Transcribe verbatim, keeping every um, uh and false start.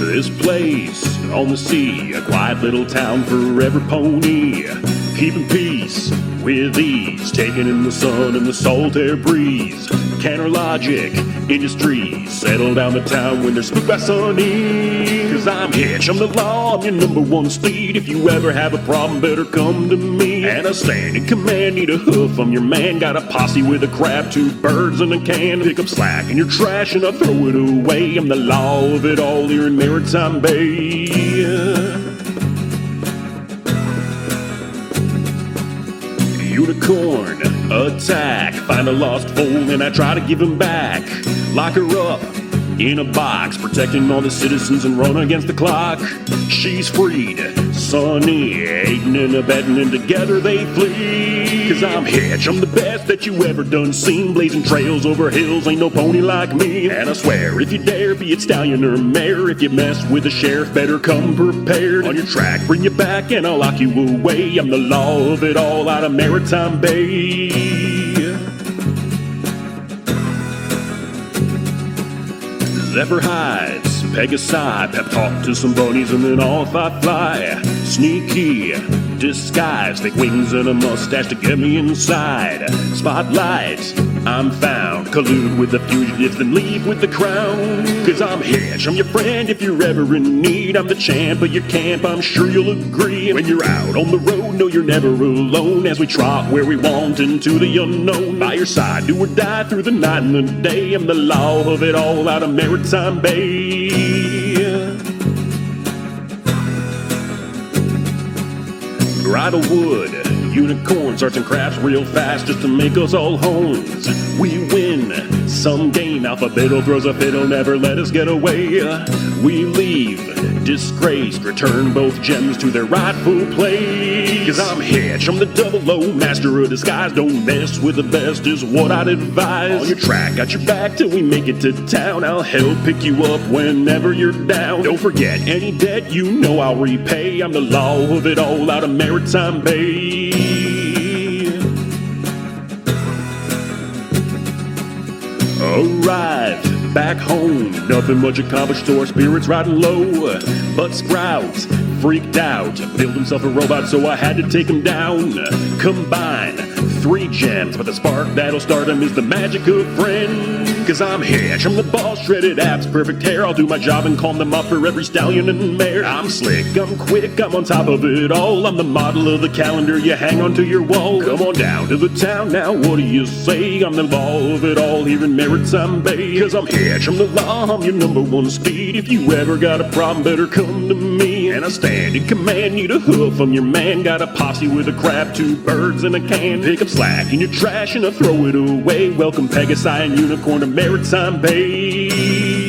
This place on the sea, a quiet little town, forever pony, keeping peace with ease, taking in the sun and the salt air breeze. Canner Logic Industries settle down the town when they're spooked by Sunny. Cause I'm Hitch, I'm the law, I'm your number one steed. If you ever have a problem, better come to me. And I stand in command, need a hoof, I'm your man. Got a posse with a crab, two birds and a can. Pick up slack in your trash and I throw it away. I'm the law of it all here in Maritime Bay. Unicorn attack, find a lost foal and I try to give him back. Lock her up in a box, protecting all the citizens and run against the clock. She's freed, Sunny, aiding and abetting, and together they flee. Cause I'm Hitch, I'm the best that you ever done seen, blazing trails over hills, ain't no pony like me. And I swear, if you dare, be it stallion or mare, if you mess with the sheriff, better come prepared. On your track, bring you back and I'll lock you away. I'm the law of it all out of Maritime Bay. Zephyr hides, Pegasi, pep talk to some bunnies and then off I fly. Sneaky disguise, fake wings and a mustache to get me inside. Spotlight, I'm found, collude with the fugitives then leave with the crown. Cause I'm Hitch, I'm your friend if you're ever in need. I'm the champ of your camp, I'm sure you'll agree. When you're out on the road, know you're never alone, as we trot where we want into the unknown. By your side, do or die through the night and the day. I'm the law of it all out of Maritime Bay. Bridal wood, unicorns, arts and crafts real fast just to make us all homes. We win some game, Alphabeto throws a fit, he'll never let us get away. We leave disgraced, return both gems to their rightful place. Cause I'm Hitch, I'm the double O, master of disguise. Don't mess with the best is what I'd advise. On your track, got your back till we make it to town. I'll help pick you up whenever you're down. Don't forget, any debt you know I'll repay. I'm the law of it all out of Maritime Bay. Arrive back home, nothing much accomplished, so our spirits riding low. But Sprouts freaked out, built himself a robot, so I had to take him down. Combine three gems, but the spark that'll start him is the magic of friend. Cause I'm Hitch, I'm the boss, shredded abs, perfect hair. I'll do my job and calm them up for every stallion and mare. I'm slick, I'm quick, I'm on top of it all. I'm the model of the calendar you hang onto your wall. Come on down to the town now, what do you say? I'm the law of it all here in Maritime Bay. Cause I'm Hitch, I'm the law, I'm your number one steed. If you ever got a problem, better come to me. And I stand in command, need a hoof, I'm your man. Got a posse with a crab, two birds and a can. Pick up slack in your trash and I throw it away. Welcome Pegasi and Unicorn to Maritime Bay.